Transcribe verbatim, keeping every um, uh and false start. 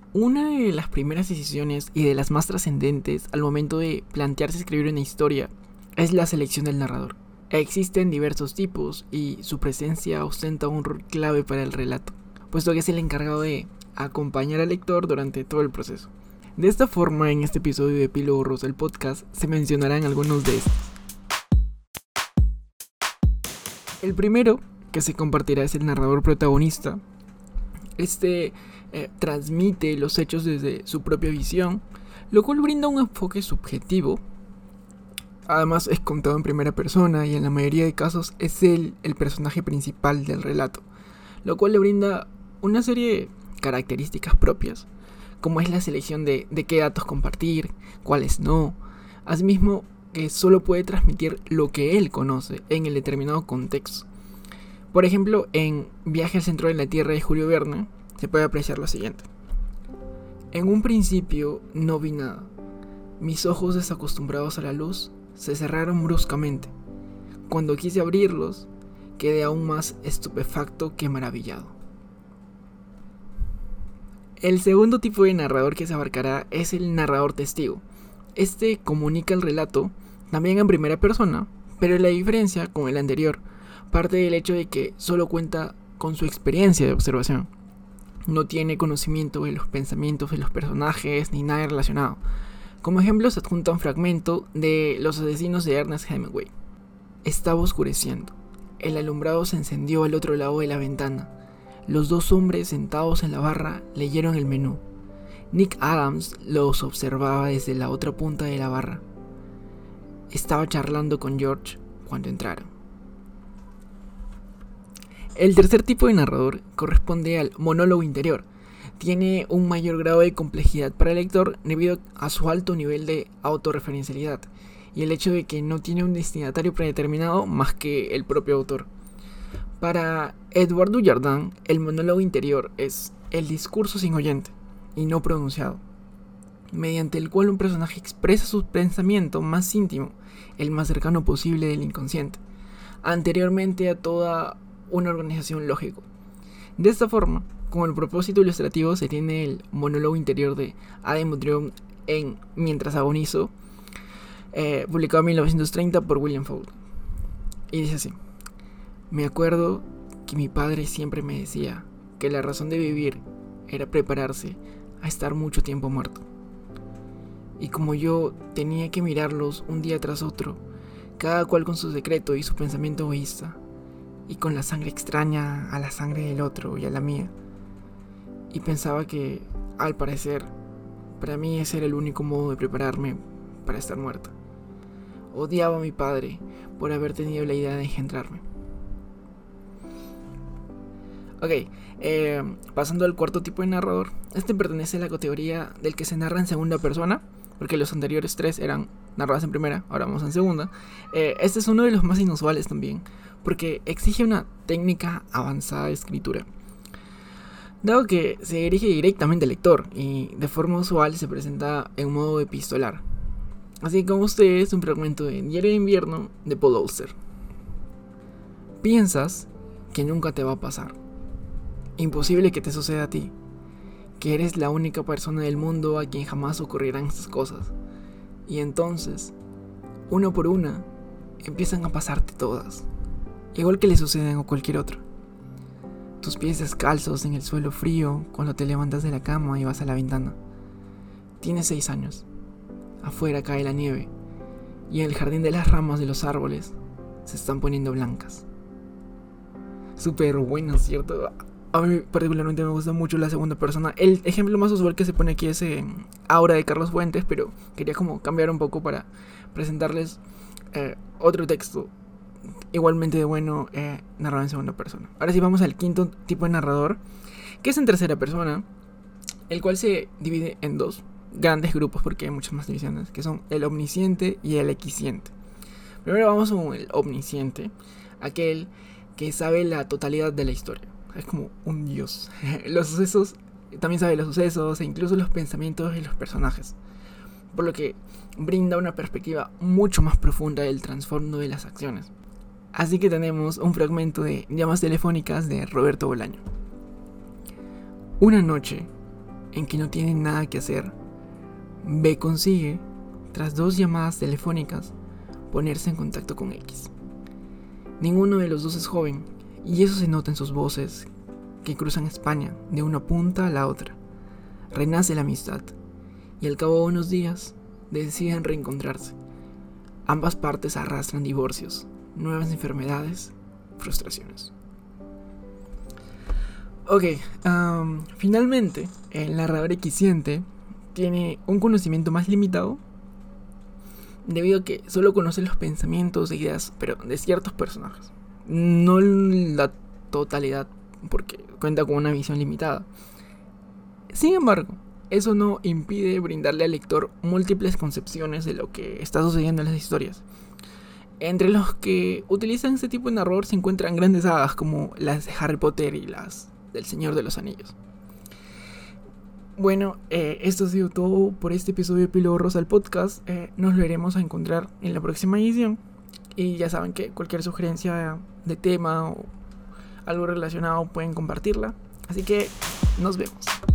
Una de las primeras decisiones y de las más trascendentes al momento de plantearse escribir una historia es la selección del narrador. Existen diversos tipos y su presencia ostenta un rol clave para el relato, puesto que es el encargado de acompañar al lector durante todo el proceso. De esta forma, en este episodio de Epílogo Rosa, el podcast, se mencionarán algunos de estos. El primero que se compartirá es el narrador protagonista. Este eh, transmite los hechos desde su propia visión, lo cual brinda un enfoque subjetivo. Además es contado en primera persona y en la mayoría de casos es él el personaje principal del relato, lo cual le brinda una serie de características propias, como es la selección de, de qué datos compartir, cuáles no. Asimismo, que solo puede transmitir lo que él conoce en el determinado contexto. Por ejemplo, en Viaje al centro de la Tierra de Julio Verne se puede apreciar lo siguiente. En un principio no vi nada. Mis ojos desacostumbrados a la luz se cerraron bruscamente. Cuando quise abrirlos, quedé aún más estupefacto que maravillado. El segundo tipo de narrador que se abarcará es el narrador testigo. Este comunica el relato también en primera persona, pero la diferencia con el anterior parte del hecho de que solo cuenta con su experiencia de observación. No tiene conocimiento de los pensamientos de los personajes ni nada relacionado. Como ejemplo se adjunta un fragmento de Los asesinos de Ernest Hemingway. Estaba oscureciendo. El alumbrado se encendió al otro lado de la ventana. Los dos hombres sentados en la barra leyeron el menú. Nick Adams los observaba desde la otra punta de la barra. Estaba charlando con George cuando entraron. El tercer tipo de narrador corresponde al monólogo interior. Tiene un mayor grado de complejidad para el lector debido a su alto nivel de autorreferencialidad y el hecho de que no tiene un destinatario predeterminado más que el propio autor. Para Edward Dujardin, el monólogo interior es el discurso sin oyente y no pronunciado, mediante el cual un personaje expresa su pensamiento más íntimo, el más cercano posible del inconsciente, anteriormente a toda una organización lógica. De esta forma, con el propósito ilustrativo se tiene el monólogo interior de Adam Drummond en Mientras agonizo, eh, publicado en mil novecientos treinta por William Faulkner. Y dice así: me acuerdo que mi padre siempre me decía que la razón de vivir era prepararse a estar mucho tiempo muerto. Y como yo tenía que mirarlos un día tras otro, cada cual con su secreto y su pensamiento egoísta, y con la sangre extraña a la sangre del otro y a la mía, y pensaba que, al parecer, para mí ese era el único modo de prepararme para estar muerta. Odiaba a mi padre por haber tenido la idea de engendrarme. Ok, eh, pasando al cuarto tipo de narrador. Este pertenece a la categoría del que se narra en segunda persona, porque los anteriores tres eran narrados en primera, ahora vamos en segunda. Eh, este es uno de los más inusuales también, porque exige una técnica avanzada de escritura, dado que se dirige directamente al lector y de forma usual se presenta en modo epistolar. Así como ustedes, un fragmento de Diario de Invierno de Paul Auster. Piensas que nunca te va a pasar. Imposible que te suceda a ti, que eres la única persona del mundo a quien jamás ocurrirán estas cosas. Y entonces, una por una, empiezan a pasarte todas, igual que le suceden a cualquier otro. Tus pies descalzos en el suelo frío cuando te levantas de la cama y vas a la ventana. Tienes seis años. Afuera cae la nieve y en el jardín de las ramas de los árboles se están poniendo blancas. Súper bueno, ¿cierto? A mí particularmente me gusta mucho la segunda persona. El ejemplo más usual que se pone aquí es eh, Aura de Carlos Fuentes, pero quería como cambiar un poco para presentarles eh, otro texto igualmente de bueno, eh, narrado en segunda persona. Ahora sí vamos al quinto tipo de narrador, que es en tercera persona, el cual se divide en dos grandes grupos, porque hay muchas más divisiones, que son el omnisciente y el equisciente. Primero vamos con el omnisciente, aquel que sabe la totalidad de la historia. Es como un dios. Los sucesos, también sabe los sucesos e incluso los pensamientos de los personajes, por lo que brinda una perspectiva mucho más profunda del trasfondo de las acciones. Así que tenemos un fragmento de Llamas telefónicas de Roberto Bolaño. Una noche, en que no tiene nada que hacer, B consigue, tras dos llamadas telefónicas, ponerse en contacto con X. Ninguno de los dos es joven, y eso se nota en sus voces, que cruzan España de una punta a la otra. Renace la amistad, y al cabo de unos días, deciden reencontrarse. Ambas partes arrastran divorcios, nuevas enfermedades, frustraciones. Ok, um, finalmente, el narrador equisciente tiene un conocimiento más limitado debido a que solo conoce los pensamientos e ideas, pero de ciertos personajes, no la totalidad, porque cuenta con una visión limitada. Sin embargo, eso no impide brindarle al lector múltiples concepciones de lo que está sucediendo en las historias. Entre los que utilizan este tipo de narrador se encuentran grandes sagas como las de Harry Potter y las del Señor de los Anillos. Bueno, eh, esto ha sido todo por este episodio de Epílogo Rosa, el podcast. Eh, nos lo iremos a encontrar en la próxima edición. Y ya saben que cualquier sugerencia de tema o algo relacionado pueden compartirla. Así que nos vemos.